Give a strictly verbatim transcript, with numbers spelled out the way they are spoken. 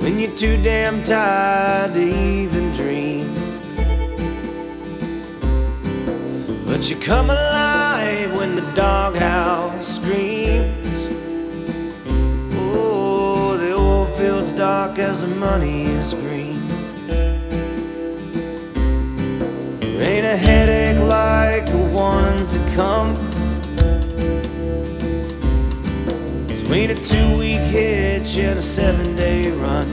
when you're too damn tired to even dream. But you come alive when the doghouse screams. Oh, the old field's dark as the money is green. There ain't a headache like the ones that come between a two-week hitch and a seven-day run.